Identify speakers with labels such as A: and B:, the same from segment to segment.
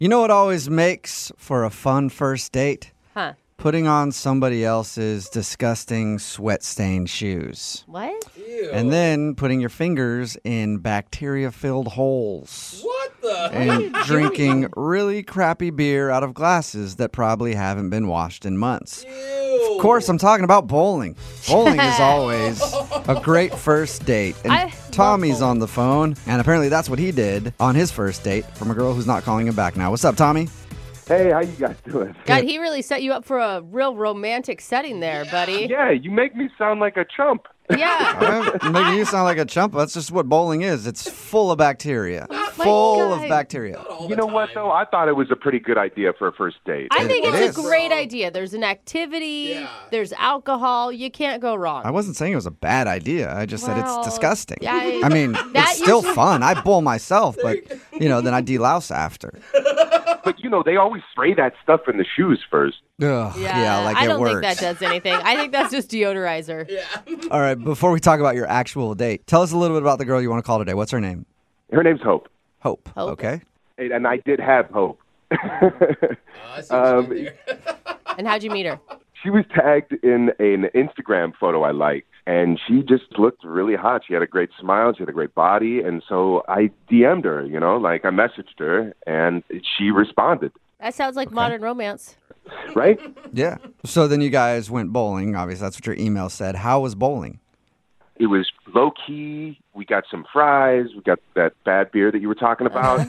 A: You know what always makes for a fun first date?
B: Huh.
A: Putting on somebody else's disgusting sweat-stained shoes.
B: What?
C: Ew.
A: And then putting your fingers in bacteria-filled holes.
C: What the?
A: And drinking really crappy beer out of glasses that probably haven't been washed in months.
C: Ew.
A: Of course, I'm talking about bowling. Bowling is always a great first date. And
B: I love
A: Tommy's
B: bowling.
A: on the phone, and apparently that's what he did on his first date from a girl who's not calling him back now. What's up, Tommy?
D: Hey, how you guys doing?
B: God, he really set you up for a real romantic setting there, buddy.
D: Yeah, you make me sound like a chump.
B: Yeah.
A: I'm making you sound like a chump. That's just what bowling is. It's full of bacteria.
B: my
A: Full
B: God.
A: of bacteria.
C: Not all
D: You
C: the
D: know what,
C: time.
D: though? I thought it was a pretty good idea for a first date.
B: I think
A: It
B: it's
A: is.
B: a great idea. There's an activity.
C: Yeah.
B: There's alcohol. You can't go wrong.
A: I wasn't saying it was a bad idea. I just said
B: Well,
A: it's disgusting.
B: yeah,
A: I mean,
B: that
A: it's still
B: usually-
A: fun. I bowl myself, but, then I delouse after.
D: But, they always spray that stuff in the shoes first.
A: Ugh, yeah, like
B: I
A: it
B: don't
A: works.
B: think that does anything. I think that's just deodorizer.
C: Yeah.
A: All right, before we talk about your actual date, tell us a little bit about the girl you want to call today. What's her name?
D: Her name's Hope.
A: Hope.
B: Hope.
A: Okay.
D: And I did have Hope.
C: I see what you did there.
B: And how'd you meet her?
D: She was tagged in an Instagram photo I liked, and she just looked really hot. She had a great smile. She had a great body. And so I DM'd her, I messaged her, and she responded,
B: That sounds like modern romance.
D: right?
A: Yeah. So then you guys went bowling. Obviously, that's what your email said. How was bowling?
D: It was low key. We got some fries. We got that bad beer that you were talking about.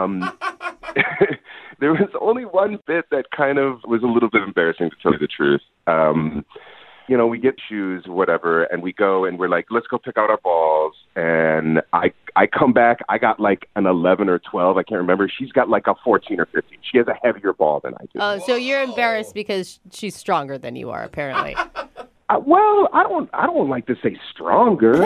D: There was only one bit that kind of was a little bit embarrassing, to tell you the truth. We get shoes or whatever, and we go and we're like, let's go pick out our balls. And I come back. I got like an 11 or 12. I can't remember. She's got like a 14 or 15. She has a heavier ball than I do.
B: Oh, so you're embarrassed because she's stronger than you are, apparently.
D: Well, I don't like to say stronger.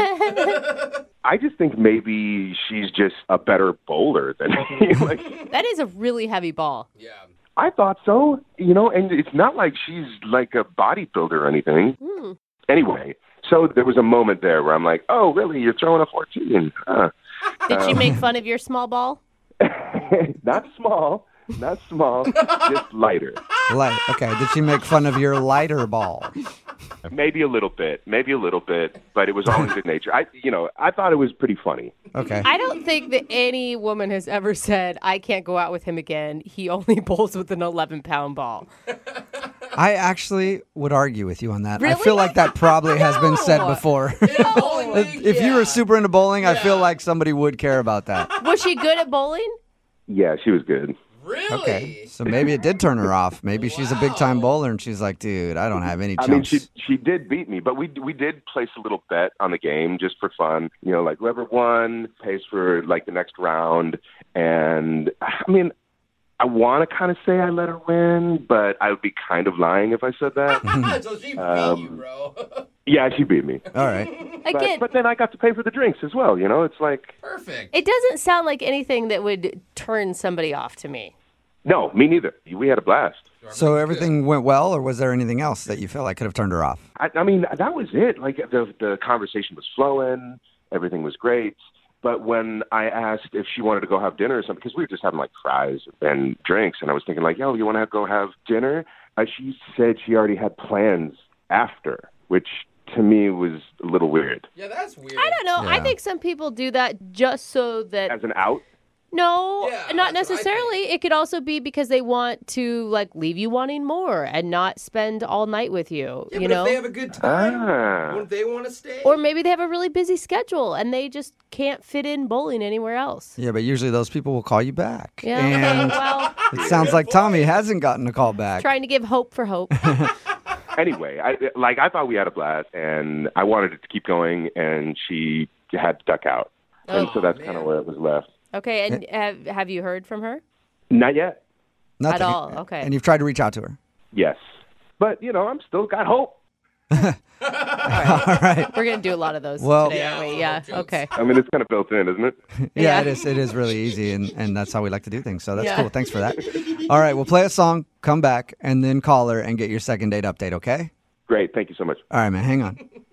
D: I just think maybe she's just a better bowler than me.
B: That is a really heavy ball.
C: Yeah.
D: I thought so, and it's not like she's like a bodybuilder or anything. Anyway, so there was a moment there where I'm like, oh, really? You're throwing a 14? Huh.
B: Did she make fun of your small ball?
D: Not small, just lighter.
A: Okay. Did she make fun of your lighter ball?
D: Maybe a little bit, but it was all in good nature. I thought it was pretty funny.
A: Okay.
B: I don't think that any woman has ever said, I can't go out with him again. He only bowls with an 11-pound ball.
A: I actually would argue with you on that. I
B: Really?
A: feel like that probably has been said before.
C: Yeah, bowling league,
A: If you
C: yeah.
A: were super into bowling, I feel like somebody would care about that.
B: Was she good at bowling?
D: Yeah, she was good.
C: Really?
A: Okay. So maybe it did turn her off. Maybe she's a big time bowler and she's like, dude, I don't have any
D: I
A: chumps.
D: mean, she did beat me, but we did place a little bet on the game just for fun. Like whoever won pays for like the next round. And I mean, I want to kind of say I let her win, but I would be kind of lying if I said that.
C: So she beat you, bro.
D: Yeah, she beat me.
A: All right.
B: Again,
D: But then I got to pay for the drinks as well. It's like,
C: Perfect.
B: it doesn't sound like anything that would turn somebody off to me.
D: no, me neither. We had a blast.
A: So everything went well, or was there anything else that you feel like could have turned her off?
D: I mean, that was it. Like the conversation was flowing, everything was great. But when I asked if she wanted to go have dinner or something, because we were just having like fries and drinks, and I was thinking like, yo, you want to go have dinner? She said she already had plans after, which to me was a little weird.
C: Yeah, that's weird.
B: I don't know. I
A: Yeah.
B: think some people do that just so that
D: As an out?
B: no,
C: Yeah,
B: not
C: that's what I
B: necessarily. It could also be because they want to like leave you wanting more and not spend all night with you,
C: Yeah,
B: you
C: but
B: know?
C: if they have a good time,
D: Ah.
C: wouldn't they want to stay?
B: Or maybe they have a really busy schedule and they just can't fit in bowling anywhere else.
A: Yeah, but usually those people will call you back.
B: Yeah,
A: And
B: okay, well,
A: it sounds like Tommy hasn't gotten a call back.
B: trying to give hope for hope.
D: Anyway, I thought we had a blast, and I wanted it to keep going, and she had to duck out. And so that's kind of where it was left.
B: Okay, and have you heard from her?
D: Not yet.
A: Nothing.
B: At all, okay.
A: And you've tried to reach out to her.
D: Yes. But, I'm still got hope.
A: All right.
B: We're going to do a lot of those
A: Well-
B: today, aren't we? Yeah,
C: jokes.
B: okay.
D: I mean, it's kind of built in, isn't it?
A: Yeah,
B: Yeah.
A: it is really easy, and that's how we like to do things. So that's
B: Yeah.
A: cool. Thanks for that. All right, we'll play a song, come back, and then call her and get your second date update, okay?
D: Great. Thank you so much.
A: All right, man, hang on.